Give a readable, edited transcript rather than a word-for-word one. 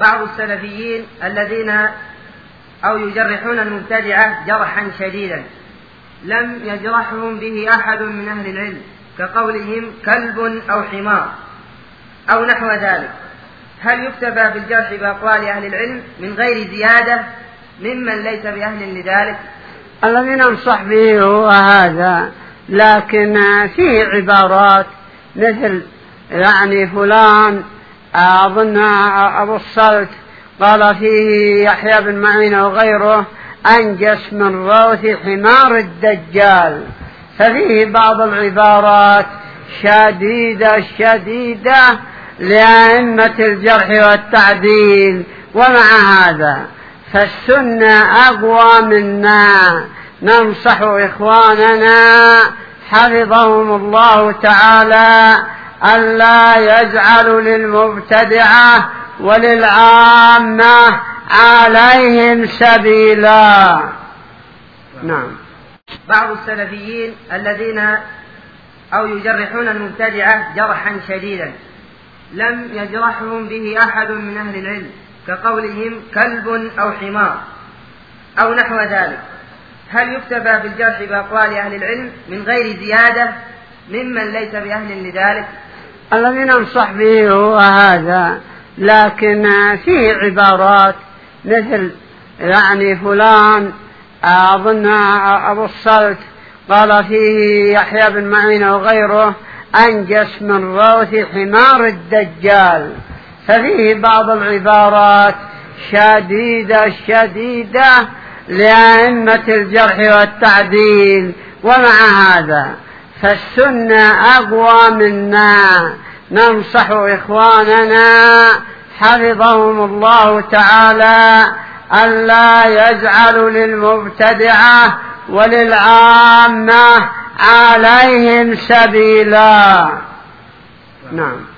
بعض السلفيين الذين أو يجرحون المبتدعة جرحا شديدا لم يجرحهم به أحد من أهل العلم، كقولهم كلب أو حمار أو نحو ذلك. هل يكتفى بالجرح بأقوال أهل العلم من غير زيادة ممن ليس بأهل لذلك؟ الذي ننصح به هو هذا، لكن فيه عبارات مثل فلان أظن أبو الصلت قال فيه يحيى بن معين وغيره أنجس من روث حمار الدجال. ففيه بعض العبارات شديدة لأئمة الجرح والتعديل، ومع هذا فالسنة أقوى منا. ننصح إخواننا حفظهم الله تعالى ألا يجعلوا للمبتدعة وللعامة عليهم سبيلا. نعم. بعض السلفيين الذين أو يجرحون المبتدعة جرحا شديدا لم يجرحهم به أحد من أهل العلم، كقولهم كلب أو حمار أو نحو ذلك. هل يكتفى بالجرح بأقوال أهل العلم من غير زيادة ممن ليس بأهل لذلك؟ الذي ننصح به هو هذا، لكن فيه عبارات مثل فلان أظن أبو الصلت قال فيه يحيى بن معين وغيره أنجس من روث حمار الدجال. ففيه بعض العبارات شديدة لأئمة الجرح والتعديل، ومع هذا فالسنة أقوى منا. ننصح إخواننا حفظهم الله تعالى ألا يجعلوا للمبتدعة وللعامة عليهم سبيلا. نعم.